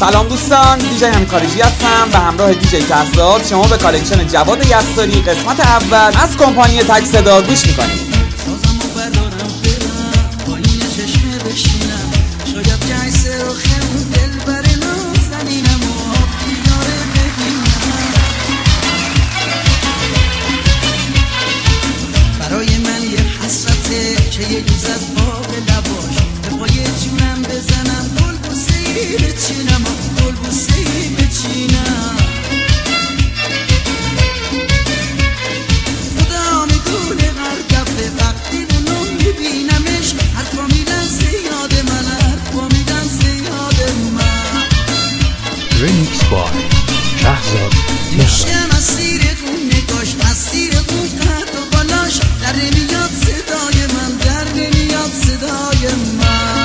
سلام دوستان، دیجی حمید خارجی هستم به همراه دیجی کهزاد. شما به کالکشن جواد یساری قسمت اول از کمپانی تک صدا گوش میکنید. که یه روز از باغ لباش به پای جونم بزنم گل بوسه‌ای بچینم گل بوسه‌ای بچینم خدا میدونه هر دفعه وقتی اونو میبینمش حرفا میدن زیاد من حرفا میدن زیاد من. ریمیکس بای کهزاد میشه مسیر اون نگاش مسیر اون قد و بالاش در نمیاد صدای من در نمیاد صدای من.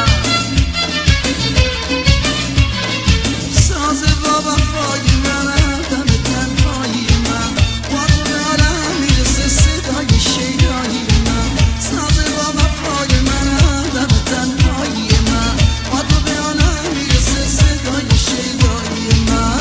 ساز با وفای من دم تنهایی من با تو به عالم میرسه صدای شیدایی من. ساز با وفای من دم تنهایی من با تو به عالم میرسه صدای شیدایی من.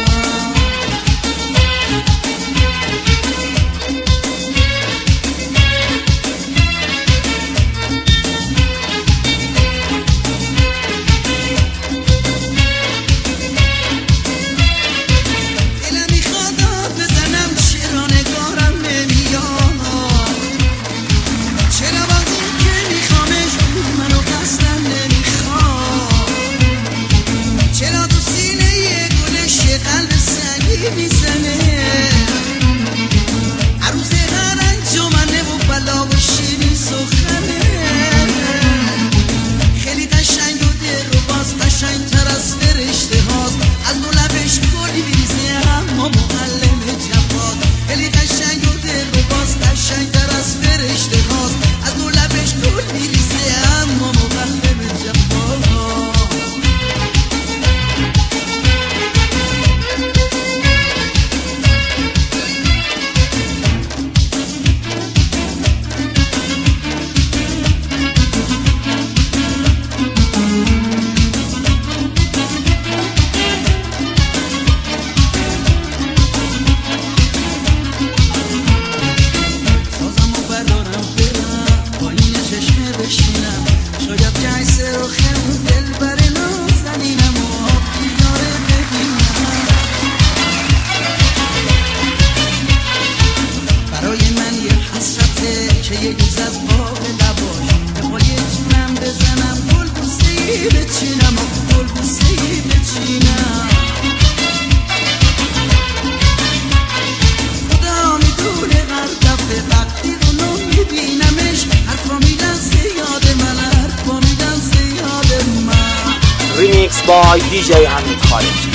ریمیکس بای دیجی حمید خارجی.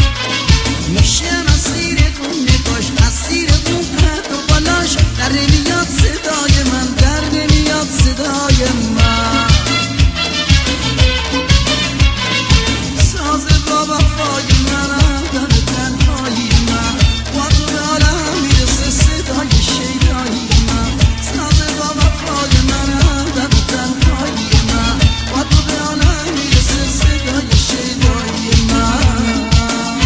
میشه مسیر اون نگاش مسیر اون قد و بالاش در نمیاد صدای من در نمیاد صدای من. ساز با وفای من در تنهایی من با تو به عالم میرسه صدای شیدایی من. ساز با وفای من در تنهایی من با تو به عالم میرسه صدای شیدایی من.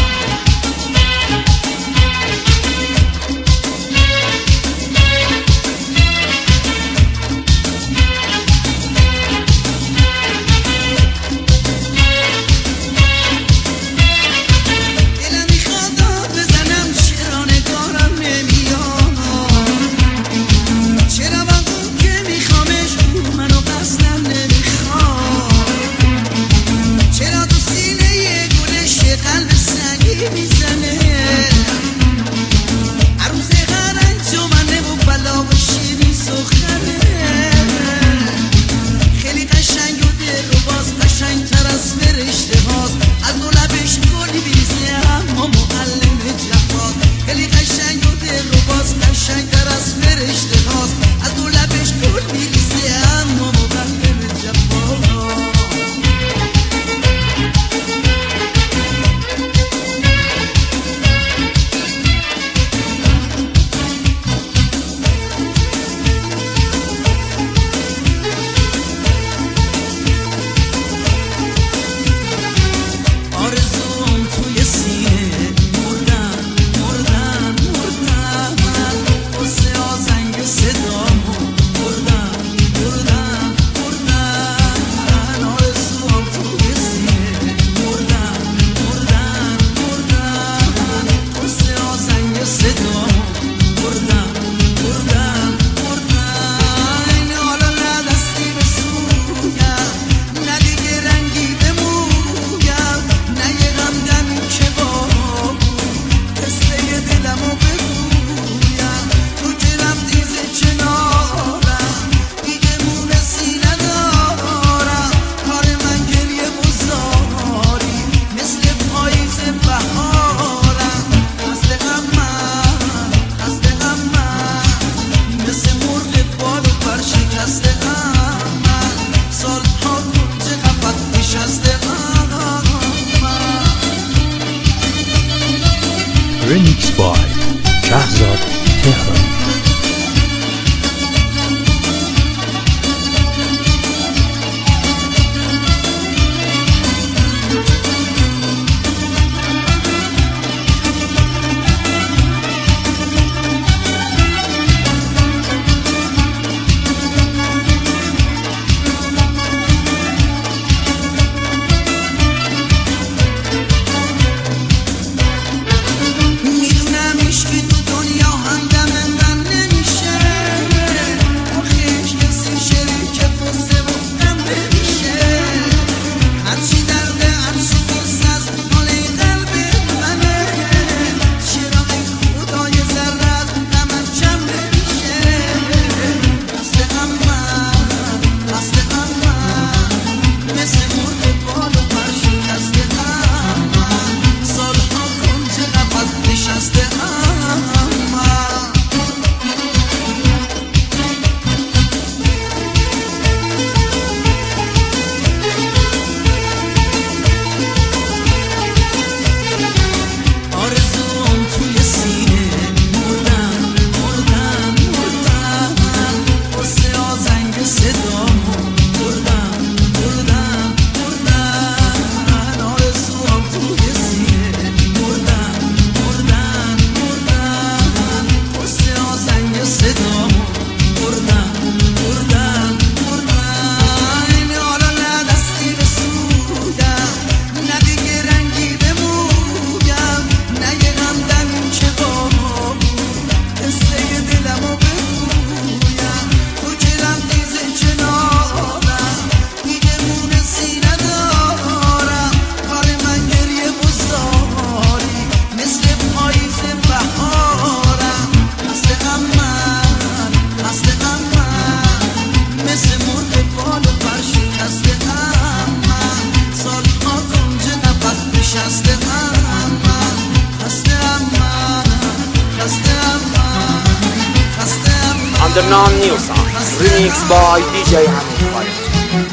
the non-new song, remix by DJ Hamid Khareji.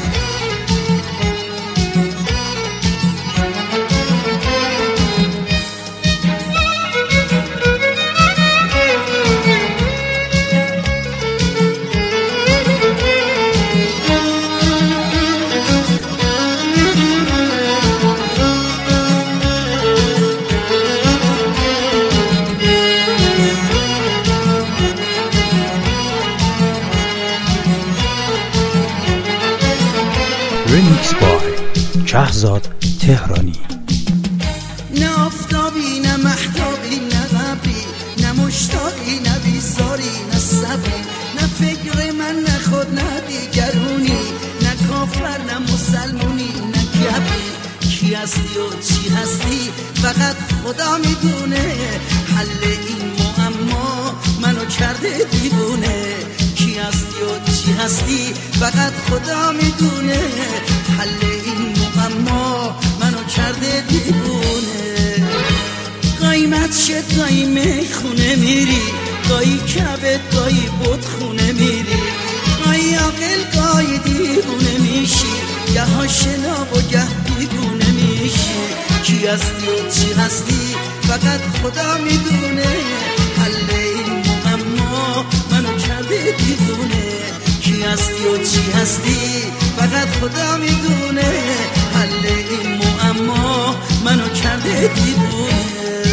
Remix by شهزاد تهرانی. نه آفتابی نه مهتابی نه قبری نه مشتاقی نه بیزاری نه صبری نه فکر من نه خود نه دیگرونی نه کافر نه مسلمونی نه گبری کی هستی و چی هستی فقط خدا میدونه حل این معما منو کرده دیوونه کی هستی و چی هستی فقط خدا میدونه حل این معما منو کرده دیوونه قایمت شد گاهی میخونه میری گاهی کبت گاهی بود خونه میری گاهی عاقل گاهی دیوونه میشی گه آشنا و گه بیگونه میشی کی هستی و چی هستی فقط خدا میدونه حل این معما منو کرده دیوونه کی هستی و چی هستی فقط خدا میدونه حل این معما منو کرده دیوونه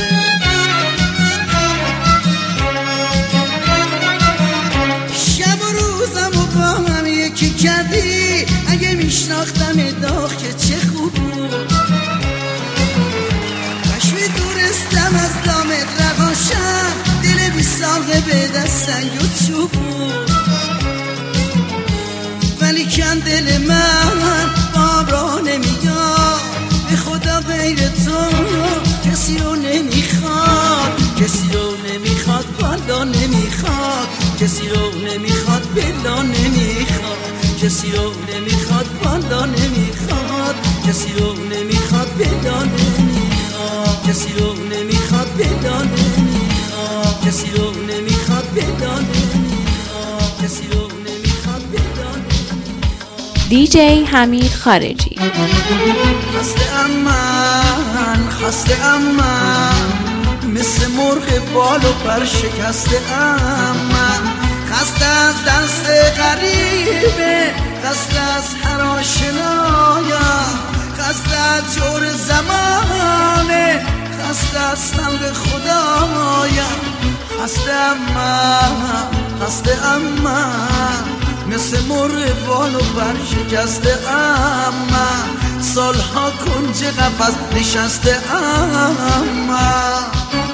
شب و روزم و با هم یکی کردی اگه میشناختم داغ که چه خوب بود کشمی دورستم از دامت رقاشم دل بی ساقه به دست سنگ و چوب بود ولی کن دل من باب را نمیاد به خدا غیر تو کسی رو نمیخواد کسی رو نمیخواد بالا نمیخواد کسی رو نمیخواد بلا نمیخواد کسی رو نمیخواد بالا نمیخواد کسی رو نمیخواد بلا نمیخواد کسی رو نمیخواد بلا نمیخواد کسی رو نمیخواد بلا نمیخواد کسی رو نمیخواد بلا نمیخواد DJ حمید خارجی. خسته من مثل مرغ بال و پر شکسته من خسته از دست غریبه خسته از هر آشنایم خسته از جور زمانه خسته از خلق خدایم خسته من مثل مرغ بال و پر شکسته من سالها کنج قفس نشسته من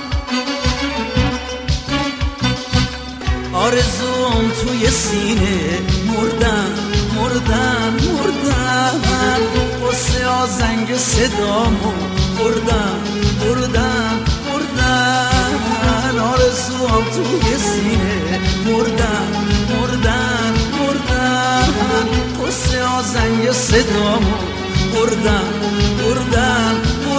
آرزوم توی سینه مردن قصه آزنگ صدامو بردن آرزوم توی سینه مردن قصه آزنگ صدامو بردن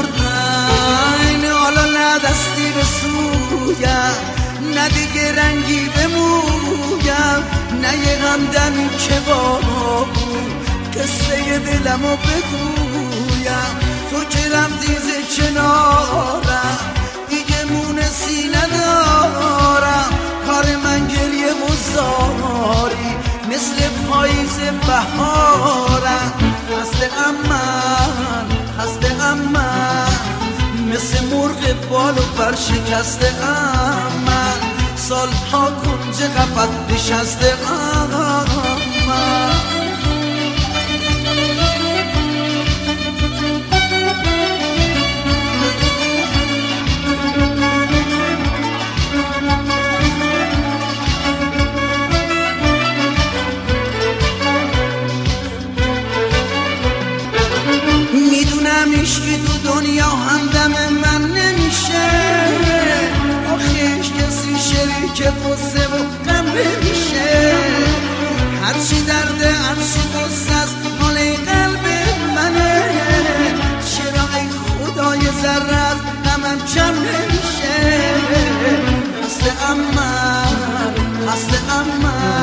حالا نه دستی به سویم نه دیگه رنگی به مویم نه یه غمدمی که با بود قصه دلمو بگویم تو که رفتی کنارم دیگه مونسی ندارم کار من گریه و زاری مثل پاییز بهارم خسته من مثل مرغ بال و پر شکسته من سالها کنج قفس نشسته من میدونم عشقی تو دنیا همدم من نمیشه آخیش کسی شریک قصه و غم نمیشه هرچی درده هرچی قصه است مال قلب منه چرا ای خدای ذره غمم کم نمیشه خسته من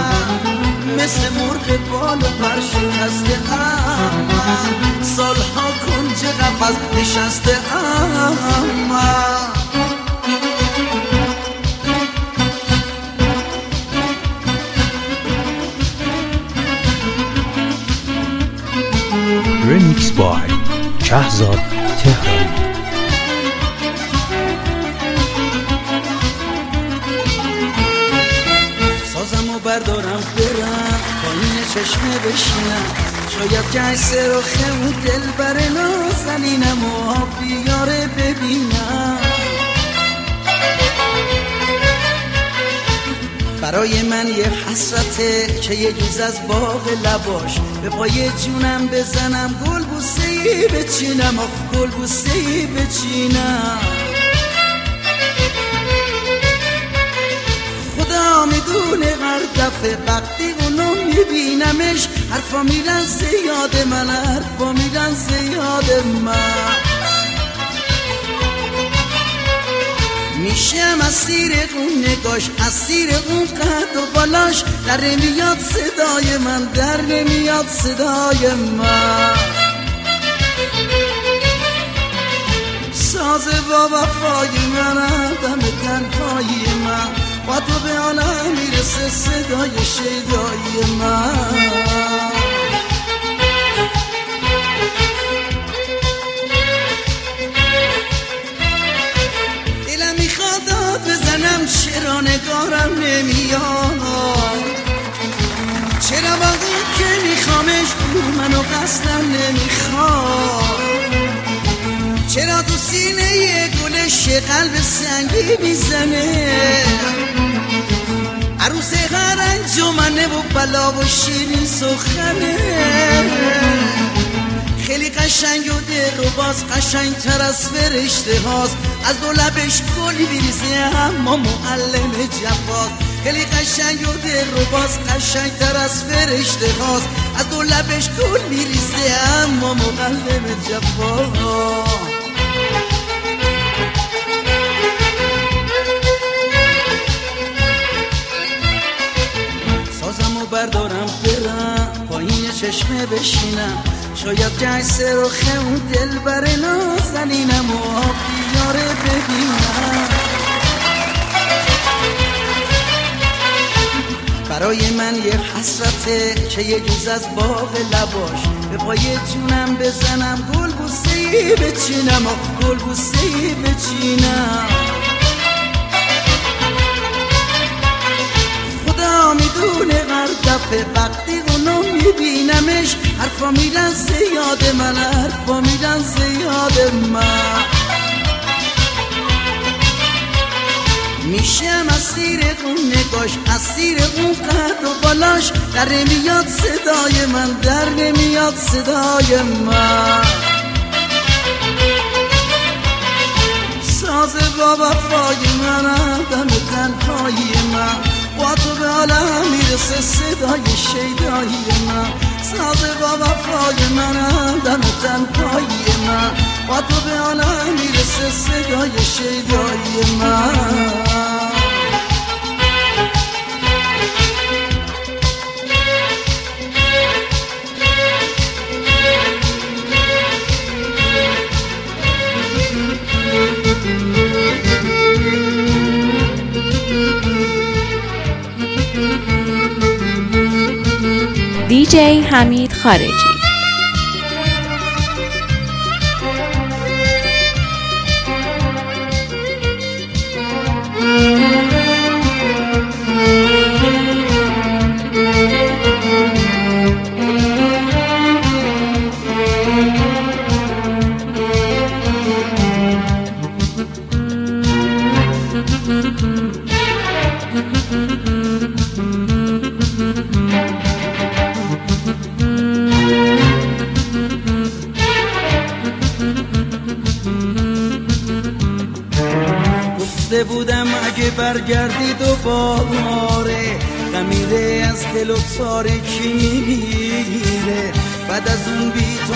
مثل مرغ بال و پر شکسته من، سالها کنج قفس نشسته من. رمیکس بای شهزاد تهرانی. سازمو بردارم برم پایین چشمه بشینم، شاید جنس رو خمون دل بر نازنینم و بیاره ببینم. برای من یه حسرته که یه جوز از باغ لباش به پای جونم بزنم، گل بوسه‌ای بچینم، گل بوسه‌ای بچینم. خدا میدونه هر دفعه وقتی اونو میبینمش حرفا میرن زیاد من، حرفا میرن زیاد من. میشم اسیر اون نگاش، اسیر اون قد و بالاش، در نمیاد صدای من، در نمیاد صدای من. ساز با وفای من، دم تنهایی من، با تو به عالم میرسه صدای شیدای من. دلم میخواد داد بزنم چرا نگارم نمیاد، چرا با اون که میخوامش او منو قصدم نمیخواد، چرا تو سینه گلش قلب سنگی میزنه، عروس هر انجمنه و بلا و شیرین سخنه. خیلی قشنگ و دل و باز قشنگ تر از فرشته هاست، از دو لبش گلی میریزه اما معلم جفاست. خیلی قشنگ و دل و باز قشنگ تر از فرشته هاست، از دو لبش گل میریزه اما معلم جفاست. سازمو بردارم برم پایین چشمه بشینم، شاید جنس رو خمون دل بر نازنینم و بیاره ببینم. برای من یه حسرته که یه جوز از باغ لباش به پای جونم بزنم، گل بوسه‌ای بچینم، گل بوسه‌ای بچینم. خدا میدونه هر دفعه وقتی اونو میبینمش حرفا میرن زیاد من، حرفا میرن زیاد من. میشم اسیر اون نگاش، اسیر اون قد و بالاش، در نمیاد صدای من، در نمیاد صدای من. ساز با وفای من، دم تنهایی من، با تو به عالم میرسه صدای شیدایی من. ساز با وفای من، دم تنهایی من، با تو به عالم میرسه صدای شیدایی من. دیجی حمید خارجی. گفته بودم اگه برگردی دوباره، غمیره از دل و تاره کی میگیره. بعد از اون بی تو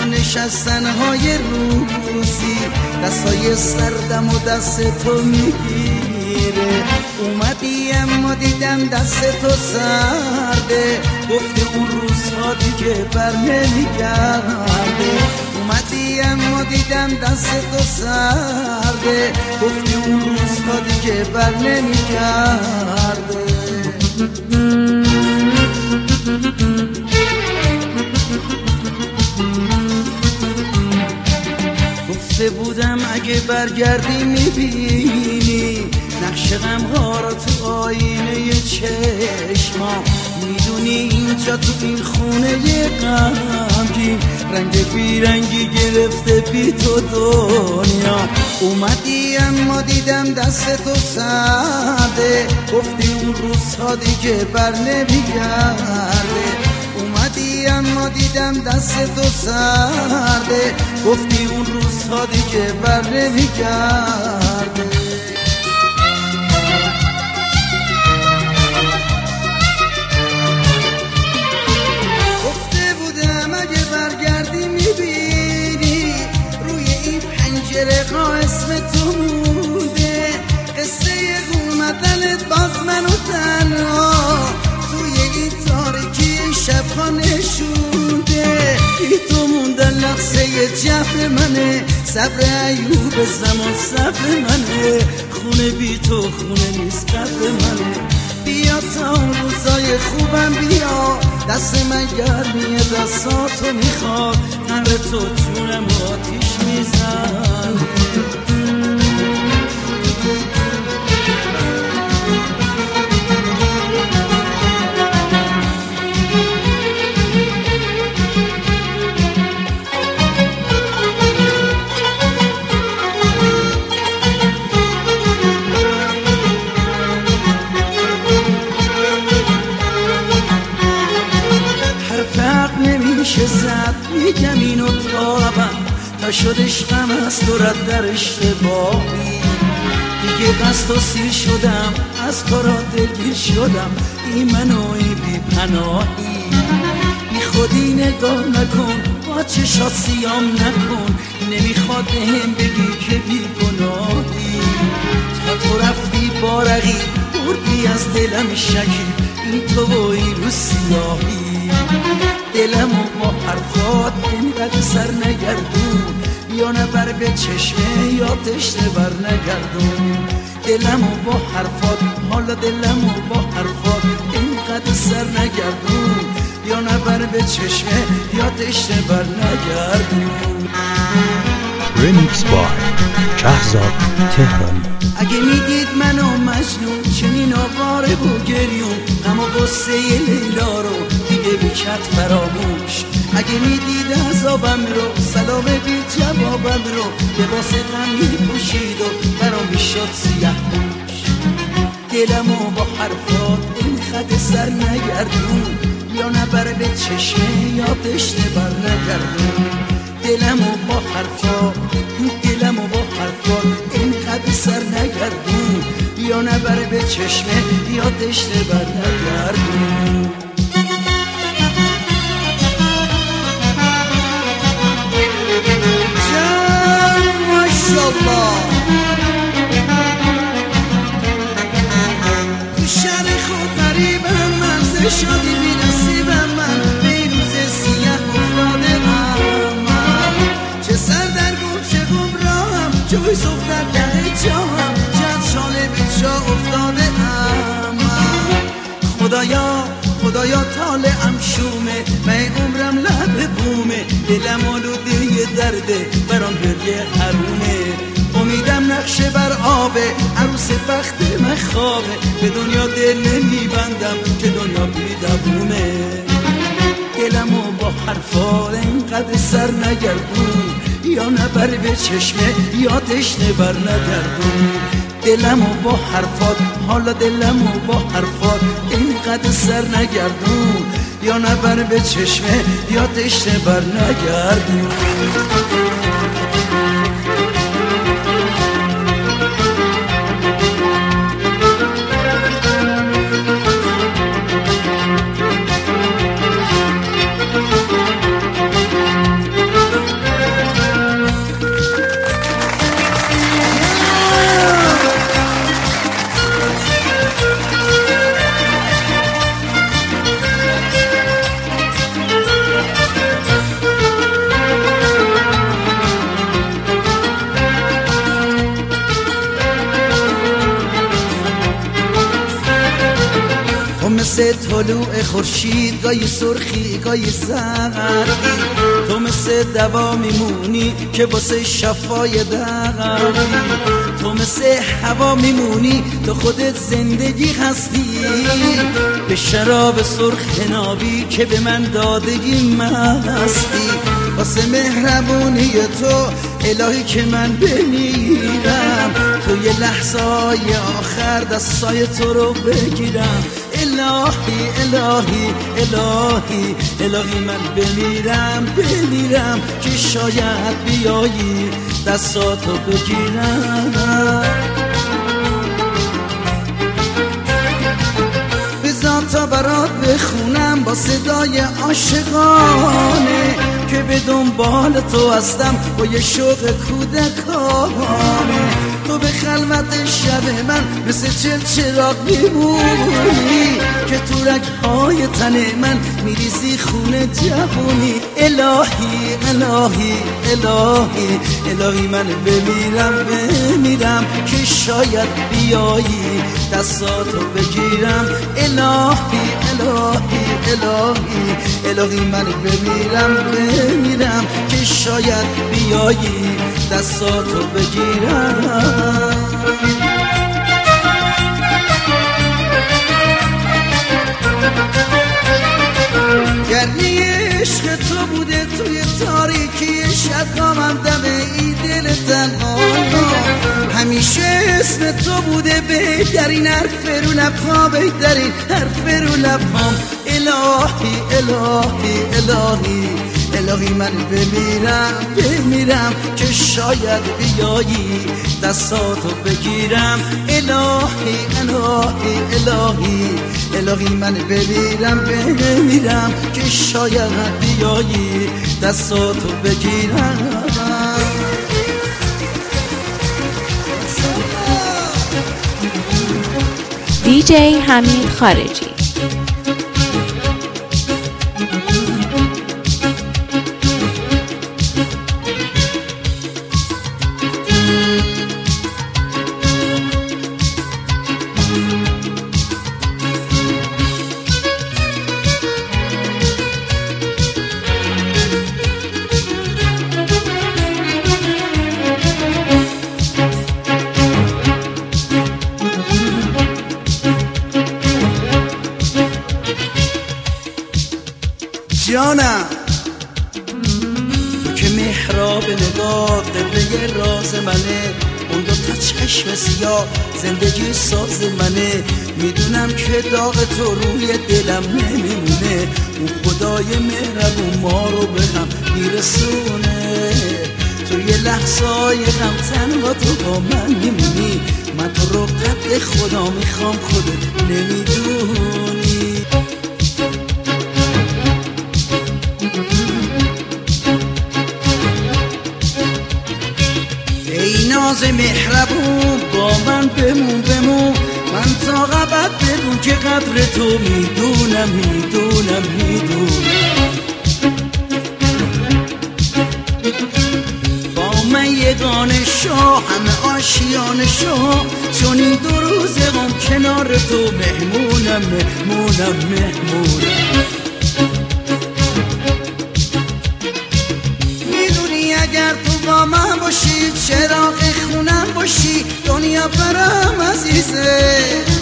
نشستنهای روزی، دستای سردم و دست تو میگیره. میره. اومدی اما دیدم دست تو سرده، گفتی اون روزها دیگه بر نمیگرده. اومدی اما دیدم دست تو سرده، گفتی اون روزها دیگه بر نمیگرده. گفته بودم اگه برگردی میبینی نقش غمها را تو آینه چشمام. میدونی اینجا تو این خونه غمگین رنگ بیرنگی گرفته بی تو دنیا. اومدی اما دیدم دست تو سرده، گفتی اون روزها دیگه بر نمیگرده. اومدی اما دیدم دست تو سرده، گفتی اون روزها دیگه بر نمیگرده. گفته بودم اگه برگردی میبینی روی این پنجره ها اسم تو مونده. قصه اومدنت باز منو تنها توی این تاریکی شبها نشونده. بی تو موندن لحظه جبر منه، صبر ایوب زمان صبر منه. خونه بی تو خونه نیست قبر منه. بیا تا اون روزای خوبم بیا، دست من گرمیه دستاتو میخواد. قهر تو جونم آتیش میزن. نمیشه زد میگم اینو تا شد عشقم از تو رد در اشتباهی. دیگه قصد و سیر شدم از کارا دلگیر شدم. این منوی بی پناهی بی خودی نگاه نکن، با چشات سیام نکن. نمیخواد بهم بگی که بی گناهی. تا تو رفتی با رقیب بردی از دلم شکیب، این تو و این رو سیاهی. دلمو با حرفات اینقدر سر نگردون، یا نبر به چشمه یا تشنه بر نگردون. دلمو با حرفات حالا دلمو با حرفات اینقدر سر نگردون، یا نبر به چشمه یا تشنه بر نگردون. ریمیکس بای کهزاد تهرانی. اگه میدید منو مجنون چنین آواره و گریون، غم و غصه لیلا رو دیگه بیکت فراموش. اگه میدید عذابم رو سلام بی جوابم رو لباس غم میپوشید و برام میشد سیاه پوش. دلمو با حرفات این خط سر نگردون، یا نبر به چشمه یا تشنه بر نگردون. دلمو با حرفات اینقدر سر نگردون، یا نبر به چشمه یا تشنه بر نگردون. جان ماشالله تو شهر خود غریبم من، ز شادی بی نصیبم من، به روز سیاه افتاده من. چه سر در گم چه گمراهم، جوی صبح در ده جاهم، چند شاله به جا افتاده ام. خدایا طالعم شومه، من عمرم لب بومه. دلم آلوده درده برام گریه حرومه. امیدم نقشه بر آبه، عروس بخت من خوابه. به دنیا دل نمیبندم که دنیا بی دوومه. دلمو با حرفا اینقدر سر نگردون، یا نبر به چشمه یا تشنه بر نگردون. دلمو با حرفات حالا دلمو با حرفات اینقدر سر نگردون، یا نبر به چشمه یا تشنه بر نگردون. مثل طلوع خورشید، گاهی سرخی گاهی زردی. تو مثل دوا میمونی که واسه شفای دردی. تو مثل هوا میمونی، تو خودت زندگی هستی. به شراب سرخ نابی که به من دادگی مستی. واسه مهربونی تو الهی که من بمیرم، تو یه لحظه های آخر دستای تو رو بگیرم. الهی الهی الهی الهی من بمیرم که شاید بیایی دستاتو بگیرم. بذار تا برات بخونم با صدای عاشقانه که به دنبال تو هستم با یه شوق کودکانه. تو به خلوت شب من مثل چراغ میمونی که تو رگ‌های تن من میریزی خون جوونی. الهی الهی الهی الهی من بمیرم که شاید بیایی دستاتو بگیرم. الهی الهی الهی الهی من بمیرم که شاید بیایی دستاتو بگیرم. گرمی عشق تو بوده توی تاریکی شبنامم دم ای دل تنها. همیشه اسم تو بوده بهترین حرف رو لبها، بهترین حرف رو لبهام. الهی الهی الهی الهی من بمیرم که شاید بیایی دستاتو بگیرم. الهی الهی الهی الهی من بمیرم که شاید بیایی دستاتو بگیرم. DJ حمید خارجی. جانم تو که محراب نگاه قبله راز منه، اون دو تا چشم سیاه زندگی ساز منه. میدونم که داغ تو روی دلم نمیمونه، اون خدای مهربون ما رو به هم میرسونه. تو یه لحظای غم تنها تو با من میمونی، من تو رو قد خدا میخوام خودت نمیدونی. ای ناز مهربون با من بمون، من تا ابد بدون که قدر تو میدونم. با من یگانه شو همه آشیانه شو، چون این دو روز غم کنار تو مهمونم. میدونی اگر تو با من باشی چراغ خونم باشی، دنیا برام عزیزه.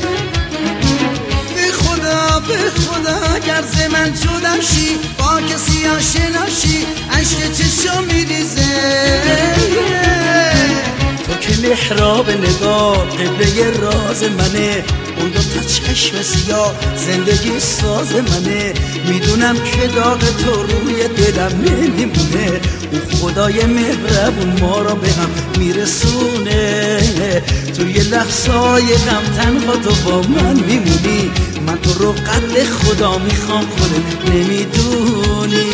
به خدا اگر ز من جدا شی، با کسی آشنا شی، عشق چشم میریزه. تو که محراب نگاه قبله راز منه، اون دو تا چشم سیاه زندگی ساز منه. میدونم که داغ تو روی دلم نمیمونه، اون خدای مهربون ما رو به هم میرسونه. تو یه لحظای غم تنها تو با من میمونی، من تو رو قد خدا میخوام خودت نمیدونی.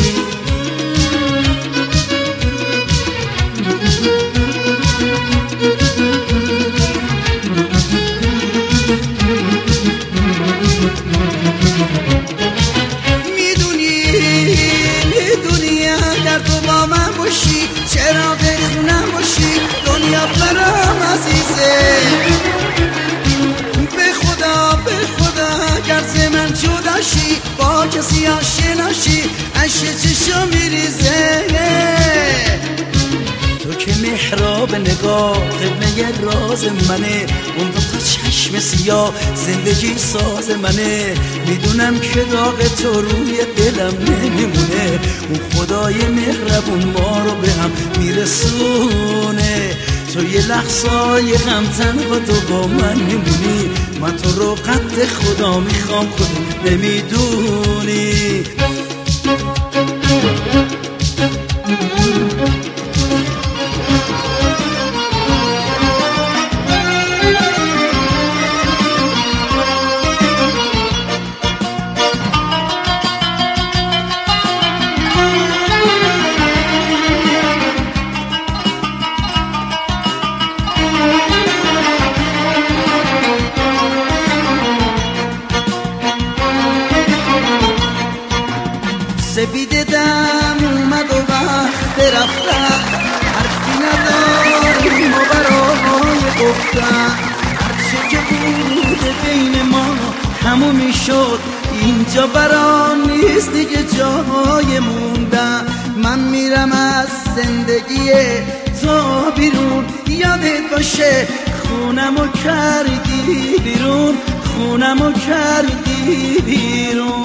میدونی اگر تو با من باشی چراغ خونم باشی، دنیا برام عزیزه. به خدا اگر ز من جدا نشی با کسی آشنا شی عشق چشم میریزه تو که محراب نگاه قبله راز منه اون دو تا چشم سیاه زندگی ساز منه میدونم که داغ تو روی دلم نمیمونه اون خدای مهربون ما رو به هم میرسونه تو یه لحظای غمتن و تو با من میمونی من تو رو قد خدا میخوام خود نمیدونی سپیده دم اومد و وقت رفتن حرفی نداریم و برای گفتن هرچه که بود بین ما تمومی شد اینجا برام نیست دیگه جای موندن من میرم از زندگی تو بیرون یادت باشه خونمو کردی بیرون خونمو کردی بیرون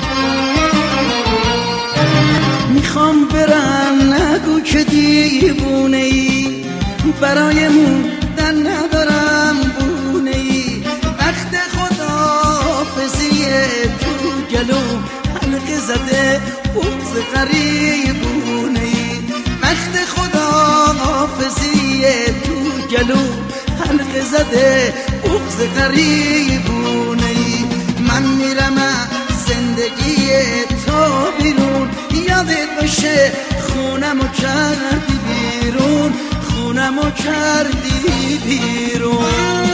میخوام برم نگو که دیوونه ای برای موندن ندارم بونه ای وقت خداحافظیه تو گلوم حلقه زده بغض غریبونه ای وقت خداحافظیه تو گلوم حلقه زده بغض غریبونه ای من میرم زندگی تو بیرون یادت باشه خونمو کردی بیرون خونمو کردی بیرون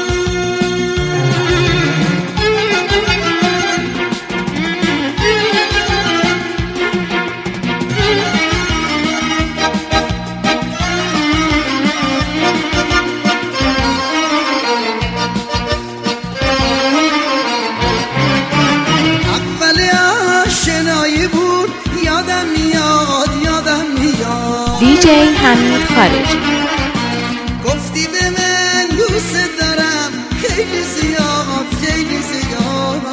DJ حمید خارجی گفتی به من دوست دارم خیلی زیاد خیلی زیاد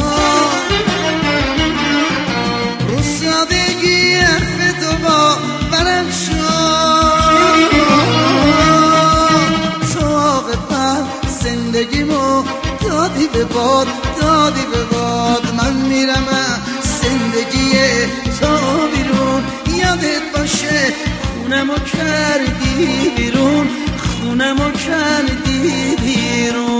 رو سادگی حرف تو با برم شد تو عاقبت زندگیمو دادی به باد دادی به باد من میرم زندگی تو بیرون یادت باشه خونمو کردی بیرون خونمو کردی بیرون